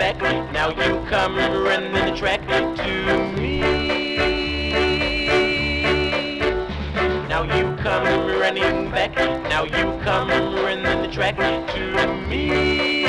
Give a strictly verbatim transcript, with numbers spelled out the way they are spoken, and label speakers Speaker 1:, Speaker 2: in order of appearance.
Speaker 1: back. Now you come running the track to me. Now you come running back. Now you come running the track to me.